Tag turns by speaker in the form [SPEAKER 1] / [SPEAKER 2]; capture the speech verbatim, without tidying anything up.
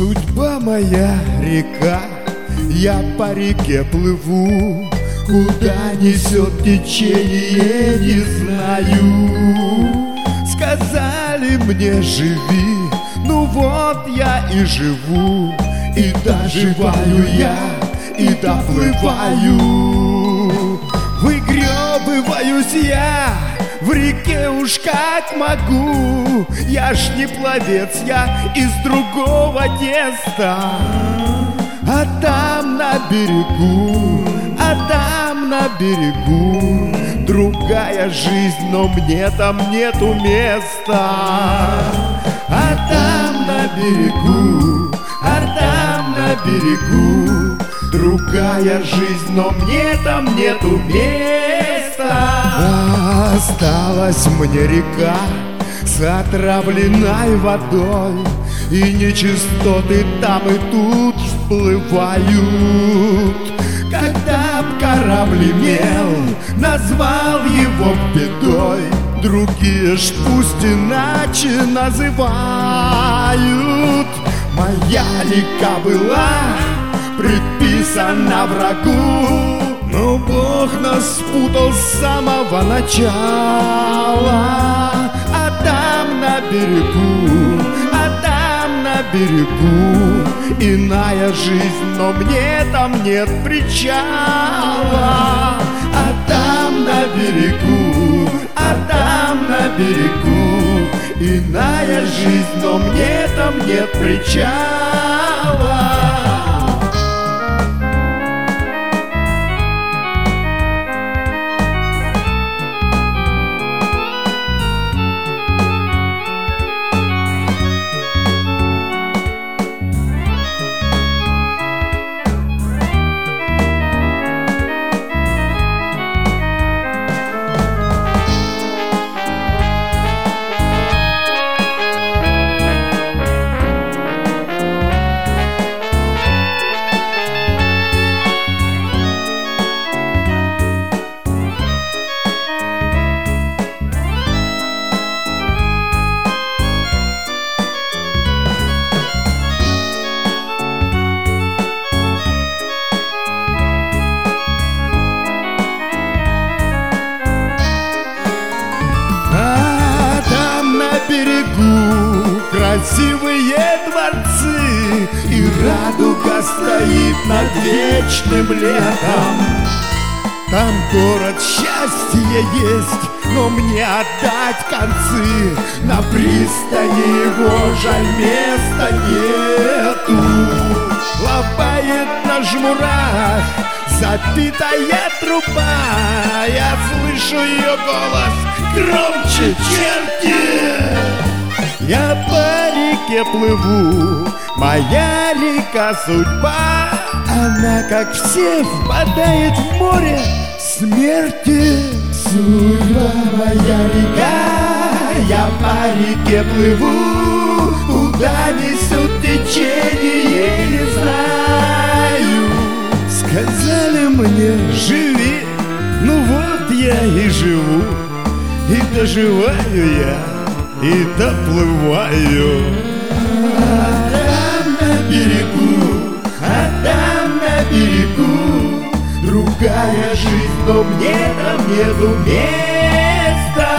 [SPEAKER 1] Судьба моя река, я по реке плыву, куда несет течение, не знаю. Сказали мне: живи, ну вот я и живу, и доживаю я, и доплываю. Выгребываюсь я в реке уж как могу. Я ж не пловец, я из другого теста. А там на берегу, а там на берегу другая жизнь, но мне там нету места. А там на берегу, а там на берегу другая жизнь, но мне там нету места. Осталась мне река с отравленной водой, и нечистоты там и тут всплывают. Когда б корабль имел, назвал его бедой, другие ж пусть иначе называют. Моя река была предписана врагу, но Бог нас спутал с самого начала. А там на берегу, а там на берегу иная жизнь, но мне там нет причала. А там на берегу, а там на берегу иная жизнь, но мне там нет причала. Красивые дворцы, и радуга стоит над вечным летом. Там город счастья есть, но мне отдать концы. На пристани его жаль места нету. Лопает на жмурах забитая труба. Я слышу ее голос громче черти. Я по реке плыву, моя река судьба. Она, как все, впадает в море смерти. Судьба моя река, я по реке плыву, куда несет течение, не знаю. Сказали мне: живи, ну вот я и живу, и доживаю я, и доплываю. А там на берегу, а там на берегу другая жизнь, но мне там нету места.